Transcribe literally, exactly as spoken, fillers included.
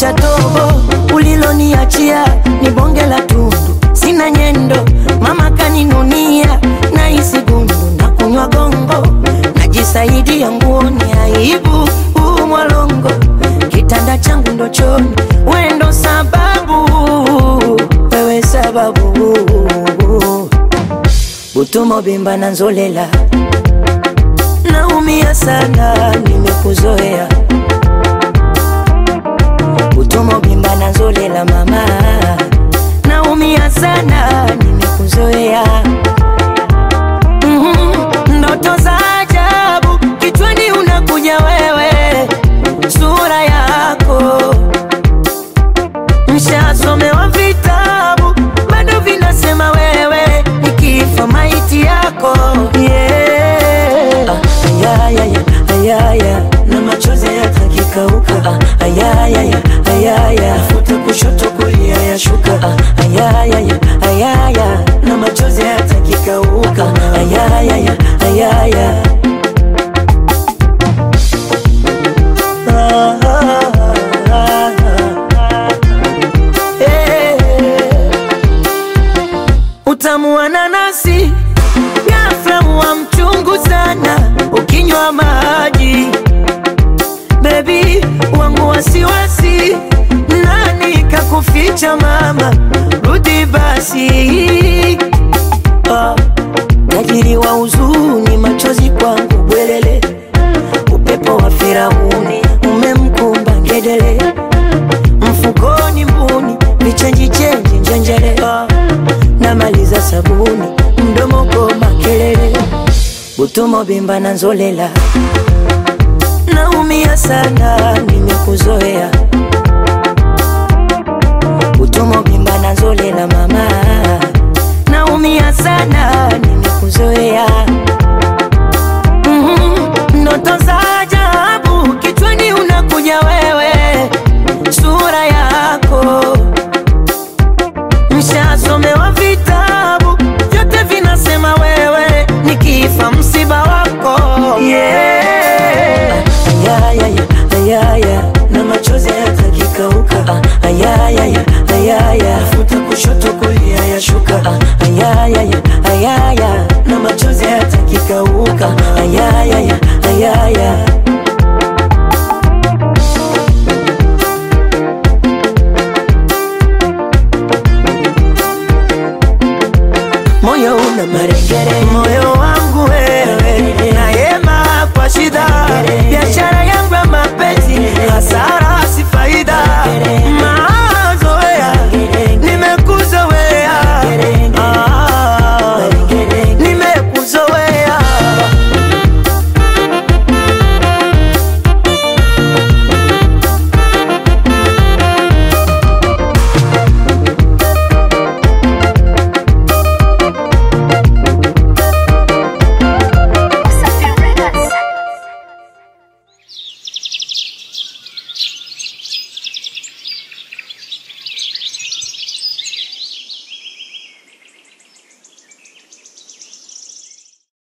cha tobo uliloniachia ni bonge la tundu, sina nyendo, mama kaninunia na isi gundu na kunywa gongo, najisaidia nguoni aibu huu mwalongo, kitanda changu ndo choni, wendo sababu, wewe sababu, butumo bimba na nzolela, naumia sana nimekuzoea, butumo bimba na nzolela mama, naumia sana nimekuzoea. Mm-hmm. Ndoto za ajabu kichwani unakuja wewe, sura yako mshasomewa vitabu bado vinasema wewe nikifa maiti yako, yeah. Ah, ayaya, ayaya, na machozi yatakikauka, ah, ayaya, ayaya, futa kushoto kulia ya shuka, ah, ayaya, ayaya, na machozi yatakikauka, ayaya, ayaya. Ah, ah, ah, ah. Hey. Utamu wa nanasi ghafla wa mchungu sana ukinywa maji, baby wangu wasiwasi, nani kakuficha mama, rudi basi. Ah, tajiri wa huzuni, machozi kwangu bwelele, upepo wa Firauni umemkumba ngedele, mfukoni mbuni vichenji chenji njenjele, ah, namaliza sabuni mdomo koma kelele, butumo bimba na nzolela, naumia sana nimekuzoea, butumo bimba na nzolela mama, naumia sana nimekuzoea. Mm-hmm. Ndoto za